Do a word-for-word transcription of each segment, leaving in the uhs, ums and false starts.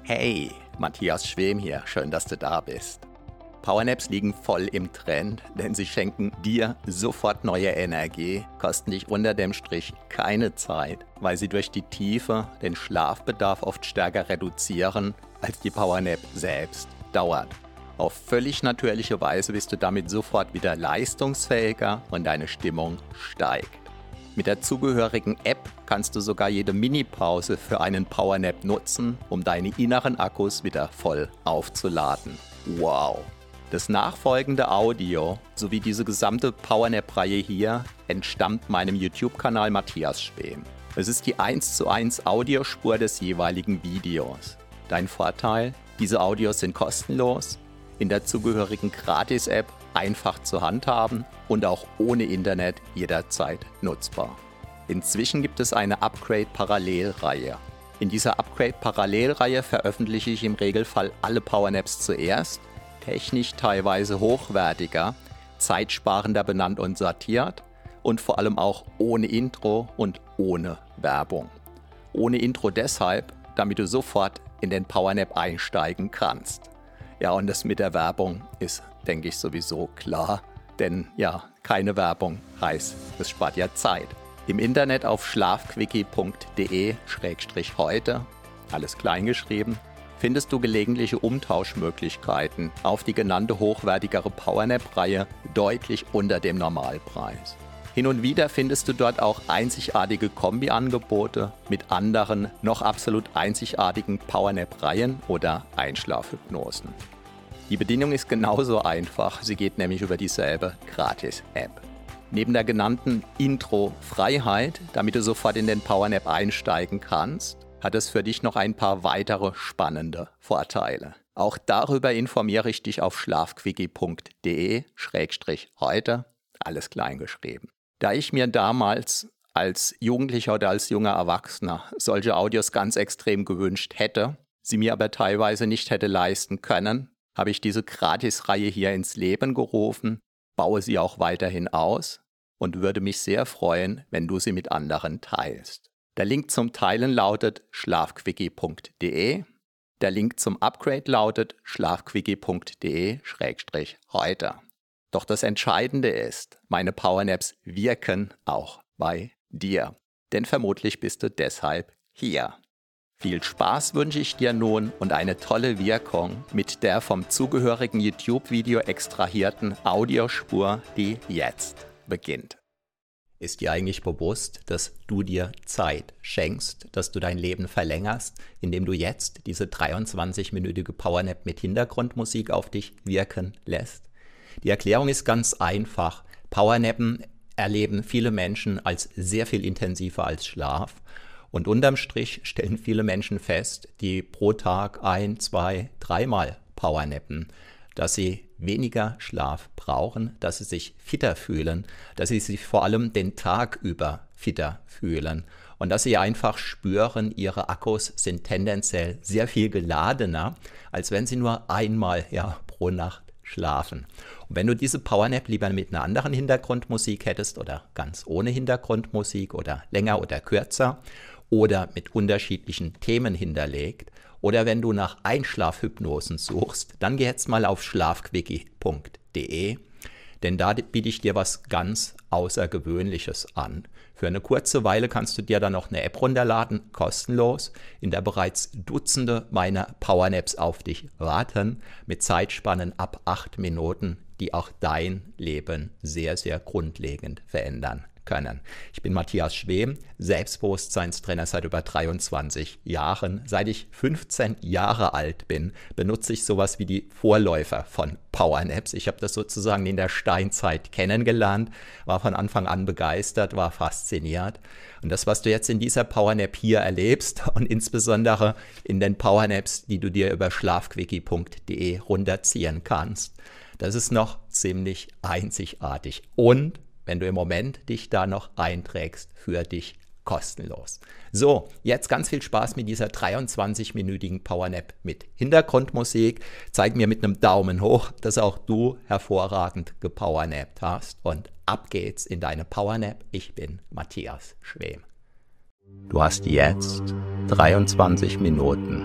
Hey, Matthias Schwem hier, schön, dass du da bist. Powernaps liegen voll im Trend, denn sie schenken dir sofort neue Energie, kosten dich unter dem Strich keine Zeit, weil sie durch die Tiefe den Schlafbedarf oft stärker reduzieren, als die Powernap selbst dauert. Auf völlig natürliche Weise bist du damit sofort wieder leistungsfähiger und deine Stimmung steigt. Mit der zugehörigen App kannst du sogar jede Mini-Pause für einen Powernap nutzen, um deine inneren Akkus wieder voll aufzuladen. Wow! Das nachfolgende Audio sowie diese gesamte Powernap-Reihe hier entstammt meinem YouTube-Kanal Matthias Schwem. Es ist die eins zu eins Audiospur des jeweiligen Videos. Dein Vorteil? Diese Audios sind kostenlos, in der zugehörigen Gratis-App einfach zu handhaben und auch ohne Internet jederzeit nutzbar. Inzwischen gibt es eine Upgrade-Parallelreihe. In dieser Upgrade-Parallelreihe veröffentliche ich im Regelfall alle Powernaps zuerst, technisch teilweise hochwertiger, zeitsparender benannt und sortiert und vor allem auch ohne Intro und ohne Werbung. Ohne Intro deshalb, damit du sofort in den Powernap einsteigen kannst. Ja, und das mit der Werbung ist, denke ich, sowieso klar, denn ja, keine Werbung heißt, es spart ja Zeit. Im Internet auf schlafquickie punkt de schrägstrich heute, alles kleingeschrieben, findest du gelegentliche Umtauschmöglichkeiten auf die genannte hochwertigere Powernap-Reihe deutlich unter dem Normalpreis. Hin und wieder findest du dort auch einzigartige Kombi-Angebote mit anderen, noch absolut einzigartigen Powernap-Reihen oder Einschlafhypnosen. Die Bedienung ist genauso einfach, sie geht nämlich über dieselbe Gratis-App. Neben der genannten Intro-Freiheit, damit du sofort in den Powernap einsteigen kannst, hat es für dich noch ein paar weitere spannende Vorteile. Auch darüber informiere ich dich auf schlafquickie punkt de schrägstrich heute, alles kleingeschrieben. Da ich mir damals als Jugendlicher oder als junger Erwachsener solche Audios ganz extrem gewünscht hätte, sie mir aber teilweise nicht hätte leisten können, habe ich diese Gratisreihe hier ins Leben gerufen, baue sie auch weiterhin aus und würde mich sehr freuen, wenn du sie mit anderen teilst. Der Link zum Teilen lautet schlafquickie punkt de, der Link zum Upgrade lautet schlafquickie punkt de schrägstrich heute. Doch das Entscheidende ist, meine Powernaps wirken auch bei dir. Denn vermutlich bist du deshalb hier. Viel Spaß wünsche ich dir nun und eine tolle Wirkung mit der vom zugehörigen YouTube-Video extrahierten Audiospur, die jetzt beginnt. Ist dir eigentlich bewusst, dass du dir Zeit schenkst, dass du dein Leben verlängerst, indem du jetzt diese dreiundzwanzig-minütige Powernap mit Hintergrundmusik auf dich wirken lässt? Die Erklärung ist ganz einfach. Powernappen erleben viele Menschen als sehr viel intensiver als Schlaf. Und unterm Strich stellen viele Menschen fest, die pro Tag ein, zwei, dreimal Powernappen, dass sie weniger Schlaf brauchen, dass sie sich fitter fühlen, dass sie sich vor allem den Tag über fitter fühlen und dass sie einfach spüren, ihre Akkus sind tendenziell sehr viel geladener, als wenn sie nur einmal ja, pro Nacht schlafen. Und wenn du diese Powernap lieber mit einer anderen Hintergrundmusik hättest oder ganz ohne Hintergrundmusik oder länger oder kürzer oder mit unterschiedlichen Themen hinterlegt oder wenn du nach Einschlafhypnosen suchst, dann geh jetzt mal auf schlafquickie punkt de, denn da biete ich dir was ganz Außergewöhnliches an. Für eine kurze Weile kannst du dir dann noch eine App runterladen, kostenlos, in der bereits Dutzende meiner Powernaps auf dich warten, mit Zeitspannen ab acht Minuten, die auch dein Leben sehr, sehr grundlegend verändern können. Ich bin Matthias Schwem, Selbstbewusstseinstrainer seit über dreiundzwanzig Jahren. Seit ich fünfzehn Jahre alt bin, benutze ich sowas wie die Vorläufer von Powernaps. Ich habe das sozusagen in der Steinzeit kennengelernt, war von Anfang an begeistert, war fasziniert. Und das, was du jetzt in dieser Powernap hier erlebst und insbesondere in den Powernaps, die du dir über schlafquickie punkt de runterziehen kannst, das ist noch ziemlich einzigartig. Und wenn du im Moment dich da noch einträgst, für dich kostenlos. So, jetzt ganz viel Spaß mit dieser dreiundzwanzig-minütigen Powernap mit Hintergrundmusik. Zeig mir mit einem Daumen hoch, dass auch du hervorragend gepowernappt hast. Und ab geht's in deine Powernap. Ich bin Matthias Schwem. Du hast jetzt dreiundzwanzig Minuten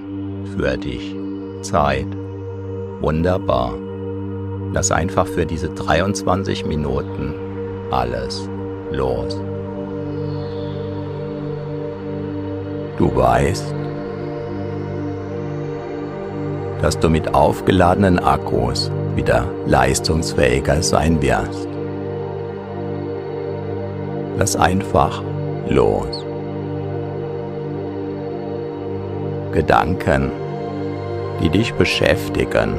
für dich. Zeit. Wunderbar. Lass einfach für diese dreiundzwanzig Minuten alles los. Du weißt, dass du mit aufgeladenen Akkus wieder leistungsfähiger sein wirst. Lass einfach los. Gedanken, die dich beschäftigen,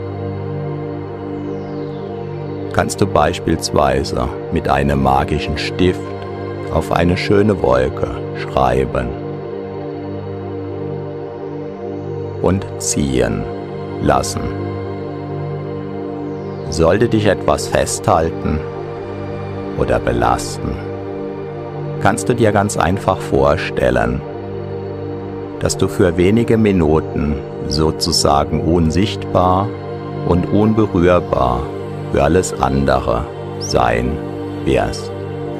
kannst du beispielsweise mit einem magischen Stift auf eine schöne Wolke schreiben und ziehen lassen. Sollte dich etwas festhalten oder belasten, kannst du dir ganz einfach vorstellen, dass du für wenige Minuten sozusagen unsichtbar und unberührbar für alles andere sein wirst.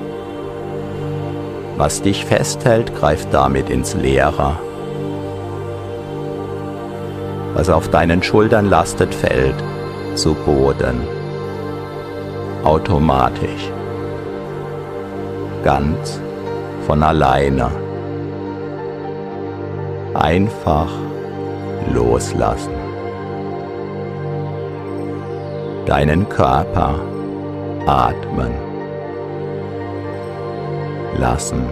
Was dich festhält, greift damit ins Leere. Was auf deinen Schultern lastet, fällt zu Boden. Automatisch. Ganz von alleine. Einfach loslassen. Deinen Körper atmen lassen.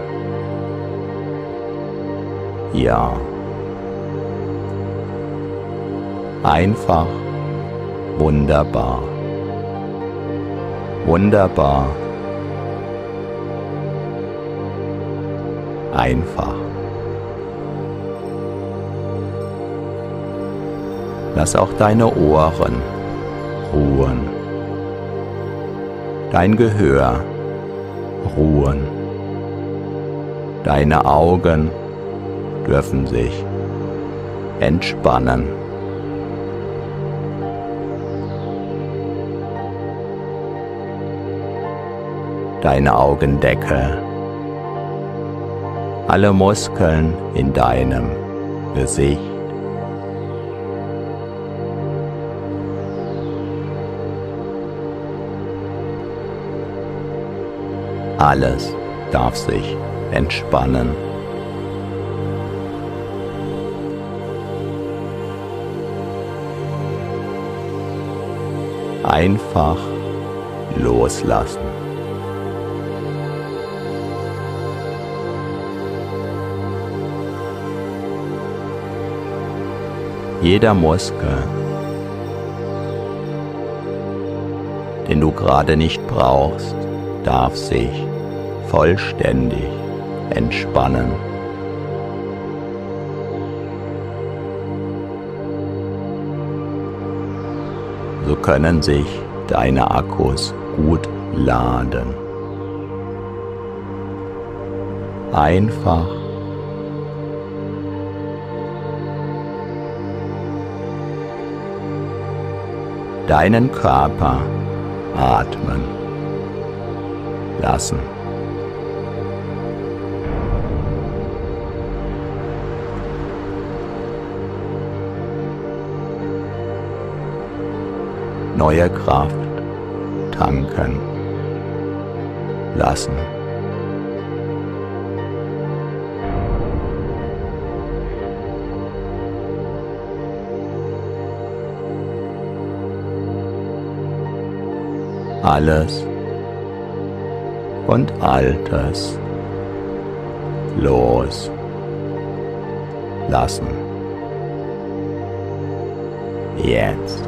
Ja. Einfach wunderbar. Wunderbar. Einfach. Lass auch deine Ohren ruhen. Dein Gehör ruhen. Deine Augen dürfen sich entspannen. Deine Augendecke, alle Muskeln in deinem Gesicht. Alles darf sich entspannen. Einfach loslassen. Jeder Muskel, den du gerade nicht brauchst, darf sich vollständig entspannen. So können sich deine Akkus gut laden. Einfach deinen Körper atmen lassen. Neue Kraft tanken lassen. Alles und Altes los lassen. Jetzt.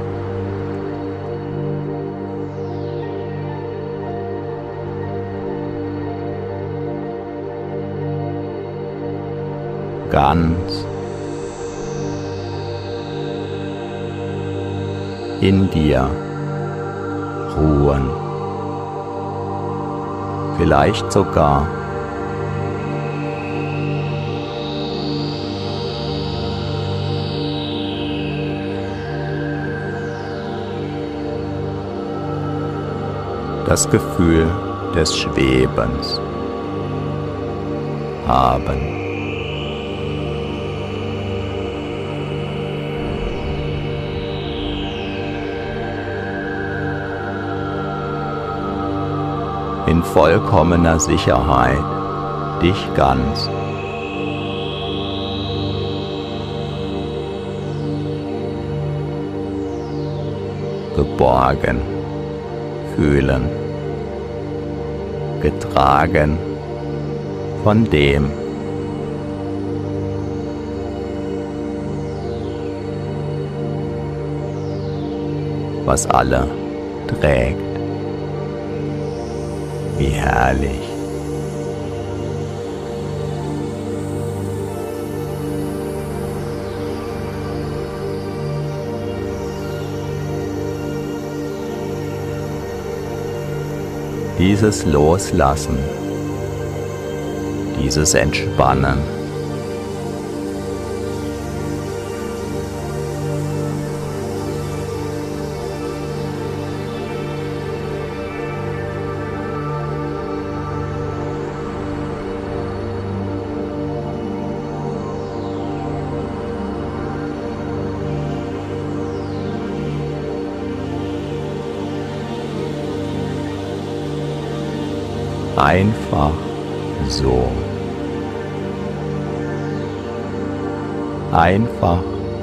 Ganz in dir ruhen, vielleicht sogar das Gefühl des Schwebens haben. in vollkommener Sicherheit, dich ganz. Geborgen fühlen, getragen von dem, was alle trägt. Wie herrlich. Dieses Loslassen, dieses Entspannen, einfach so. Einfach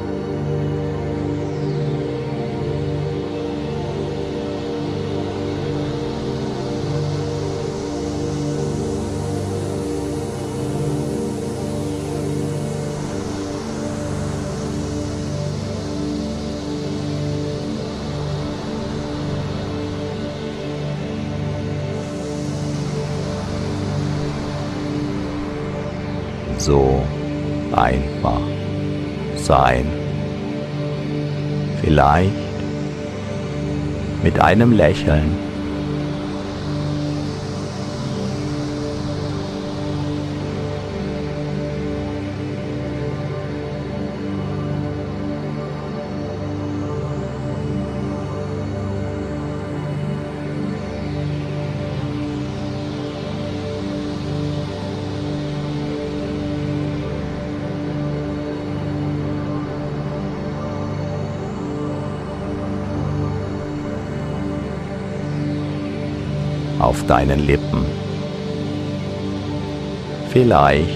so einfach sein. Vielleicht mit einem Lächeln. Auf deinen Lippen. Vielleicht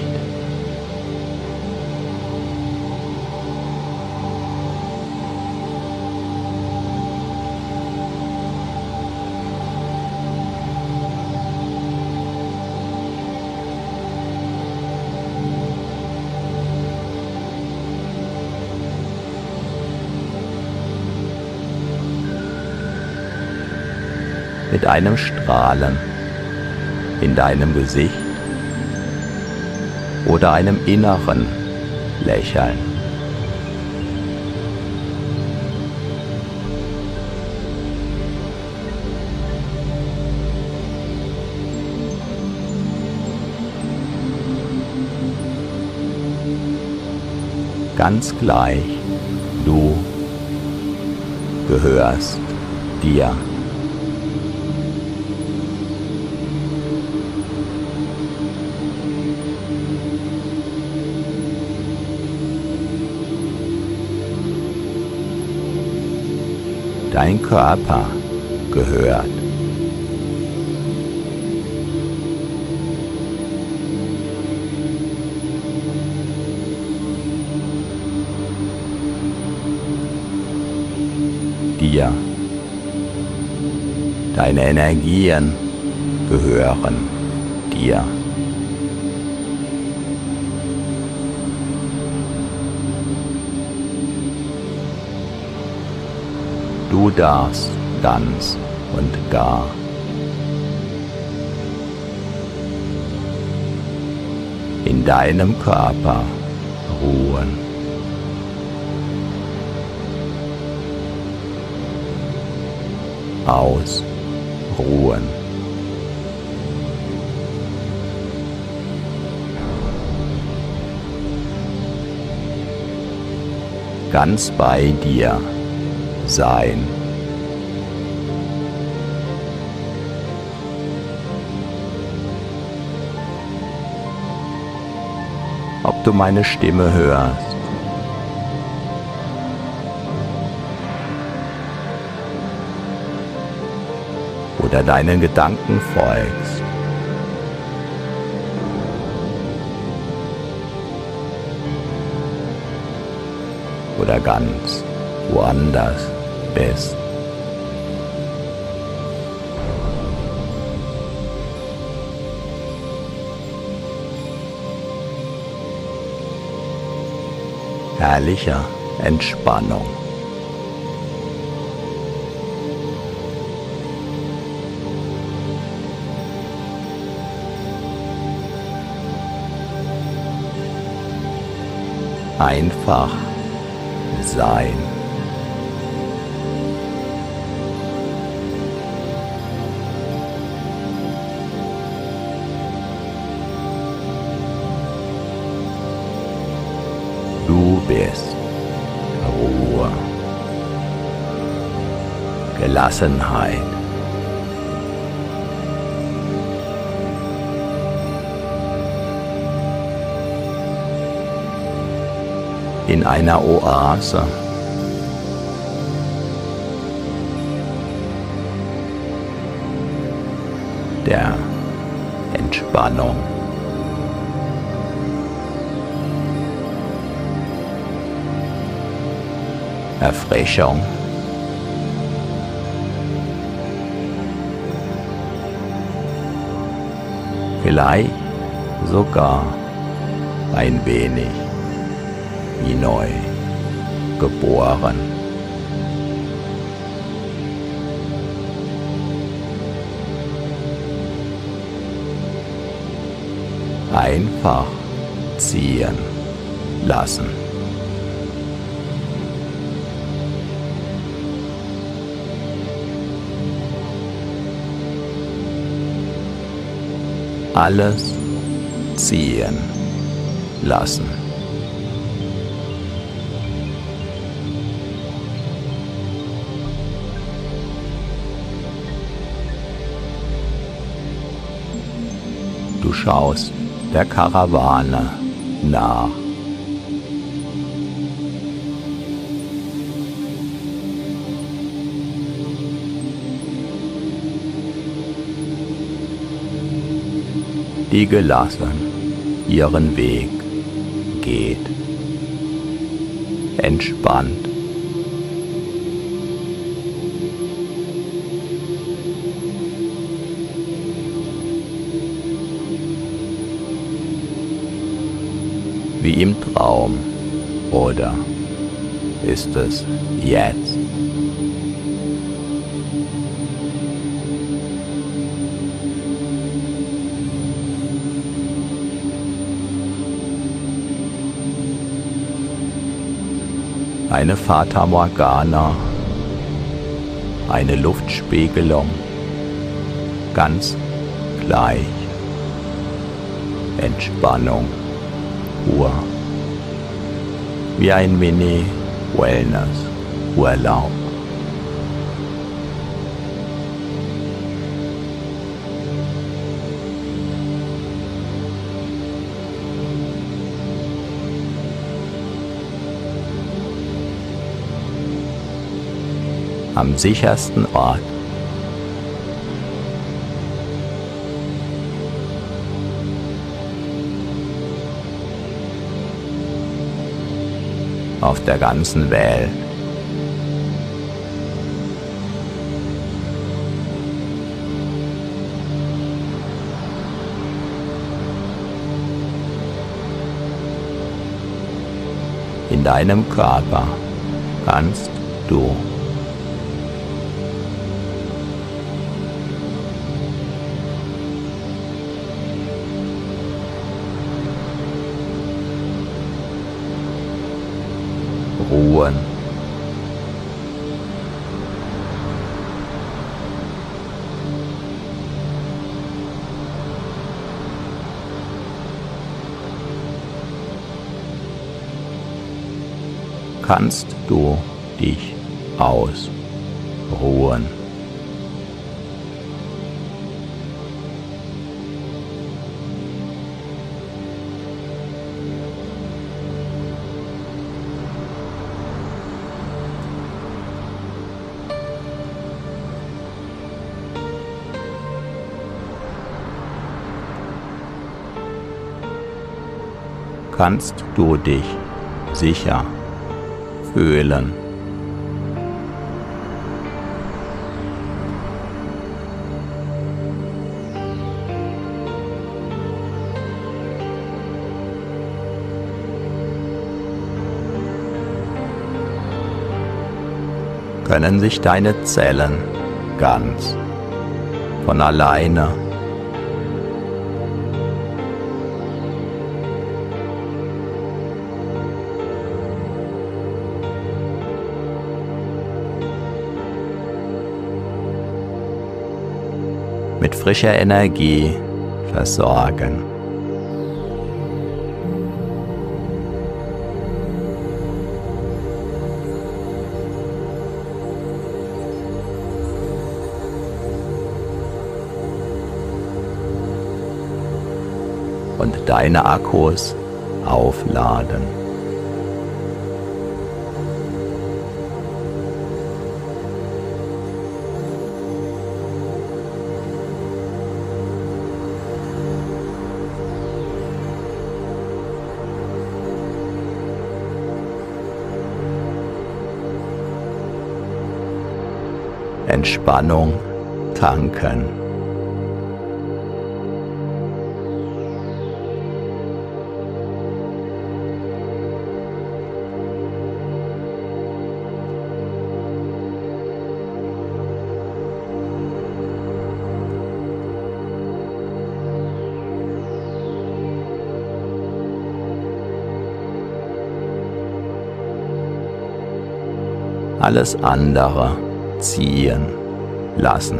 mit einem Strahlen in deinem Gesicht oder einem inneren Lächeln. Ganz gleich, du gehörst dir. Dein Körper gehört dir. Deine Energien gehören dir. Du darfst ganz und gar in deinem Körper ruhen. Ausruhen. Ganz bei dir sein. Ob du meine Stimme hörst oder deinen Gedanken folgst. Oder ganz woanders bist. Herrlicher Entspannung. Einfach sein. Du bist Ruhe, Gelassenheit. In einer Oase. Der Entspannung. Erfrischung. Vielleicht sogar ein wenig wie neu geboren. Einfach ziehen lassen. Alles ziehen lassen. Du schaust der Karawane nach. Die gelassen ihren Weg geht, entspannt. Wie im Traum, oder ist es jetzt? Eine Fata Morgana, eine Luftspiegelung, ganz gleich, Entspannung, Ruhe, wie ein Mini-Wellness-Urlaub. Am sichersten Ort. Auf der ganzen Welt. In deinem Körper kannst du ruhen. Kannst du dich ausruhen. kannst du dich sicher fühlen. Können sich deine Zellen ganz von alleine mit frischer Energie versorgen. Und deine Akkus aufladen. Entspannung tanken. Alles andere ziehen lassen.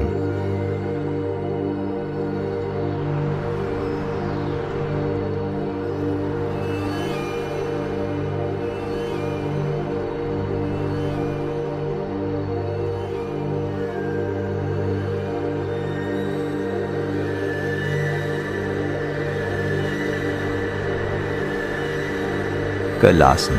Gelassen.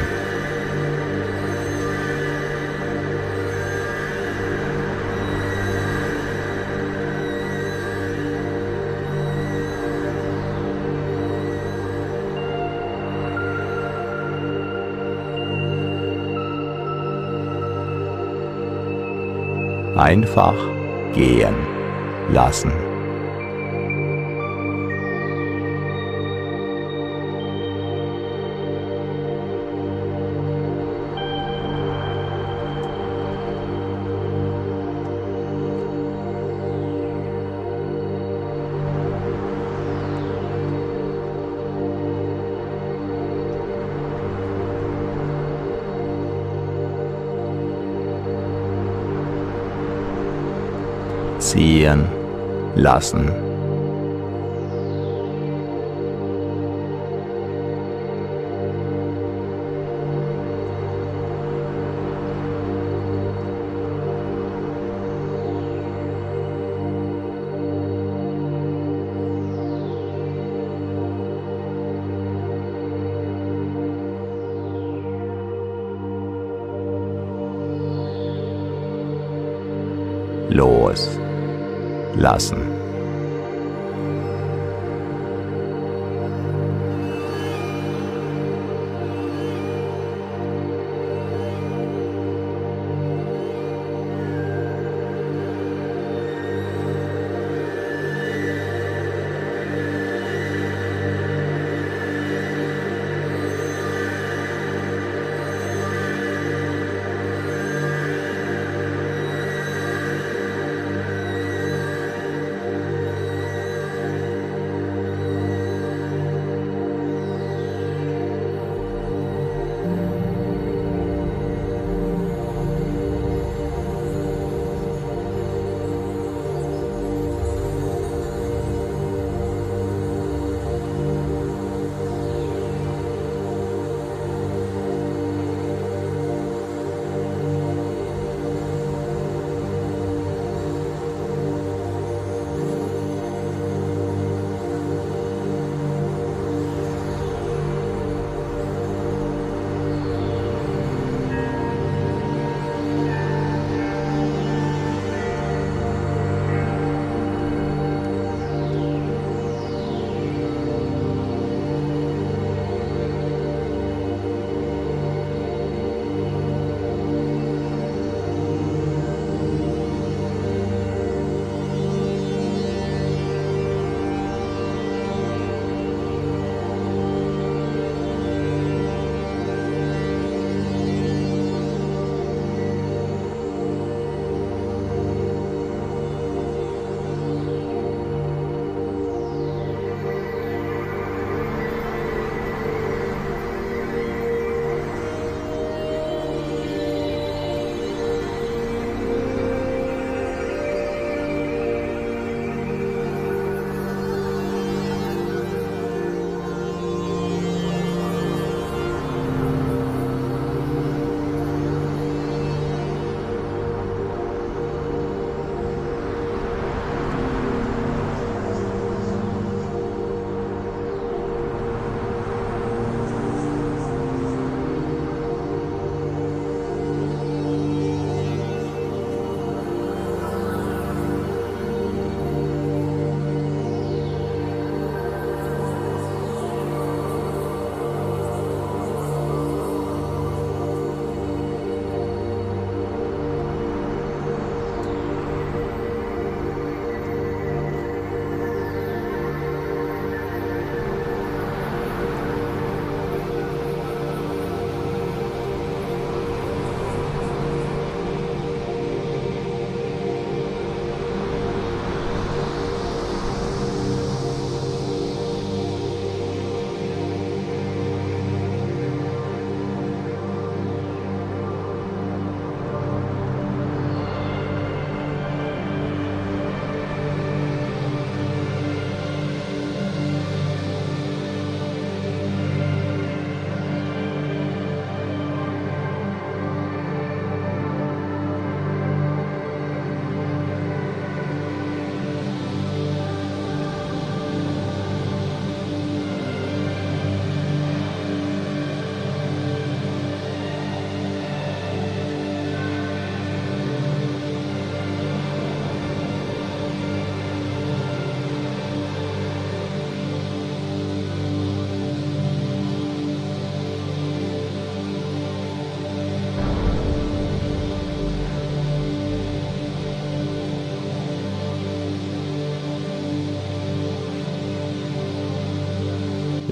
Einfach gehen lassen. Ziehen lassen. Los lassen.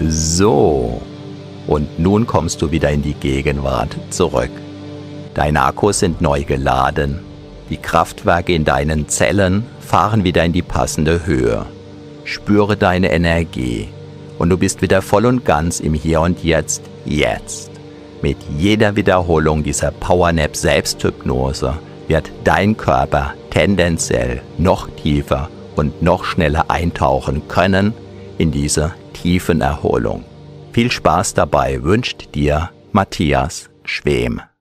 So. Und nun kommst du wieder in die Gegenwart zurück. Deine Akkus sind neu geladen. Die Kraftwerke in deinen Zellen fahren wieder in die passende Höhe. Spüre deine Energie und du bist wieder voll und ganz im Hier und Jetzt, jetzt. Mit jeder Wiederholung dieser Powernap Selbsthypnose wird dein Körper tendenziell noch tiefer und noch schneller eintauchen können in diese tiefen Erholung. Viel Spaß dabei wünscht dir Matthias Schwem.